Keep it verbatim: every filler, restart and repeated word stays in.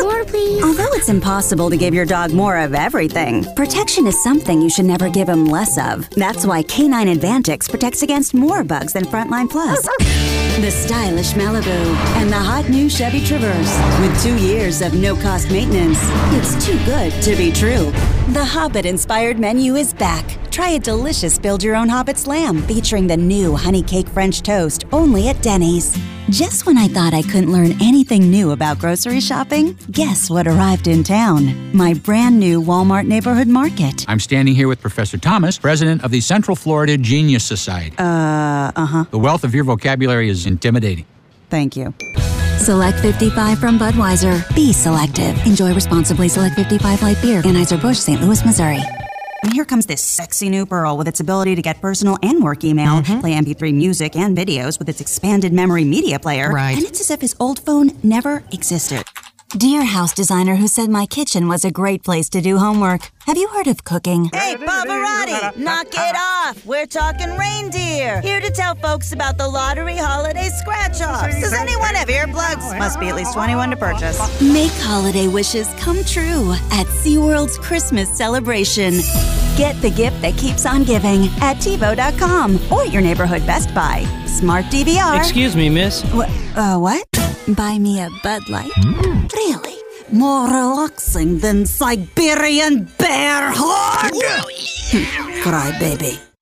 More, please. Although it's impossible to give your dog more of everything, protection is something you should never give him less of. That's why Canine Advantix protects against more bugs than Frontline Plus. The stylish Malibu and the hot new Chevy Traverse. With two years of no-cost maintenance, it's too good to be true. The Hobbit-inspired menu is back. Try a delicious build-your-own Hobbit's lamb featuring the new honey cake French toast only at Denny's. Just when I thought I couldn't learn anything new about grocery shopping, guess what arrived in town? My brand new Walmart Neighborhood Market. I'm standing here with Professor Thomas, president of the Central Florida Genius Society. Uh, uh-huh. The wealth of your vocabulary is intimidating. Thank you. Select fifty-five from Budweiser. Be selective. Enjoy responsibly. Select fifty-five Light Beer. Anheuser-Busch, Saint Louis, Missouri. And here comes this sexy new Pearl with its ability to get personal and work email, mm-hmm. play M P three music and videos with its expanded memory media player. Right. And it's as if his old phone never existed. Dear house designer who said my kitchen was a great place to do homework, have you heard of cooking? Hey, Pavarotti, knock it off. We're talking reindeer. Here to tell folks about the lottery holiday scratch-offs. Does anyone have earplugs? Must be at least twenty-one to purchase. Make holiday wishes come true at SeaWorld's Christmas celebration. Get the gift that keeps on giving at TiVo dot com or your neighborhood Best Buy. Smart D V R. Excuse me, miss. What? Uh, what? Buy me a Bud Light. Mm. Really? More relaxing than Siberian bear hug? Cry baby.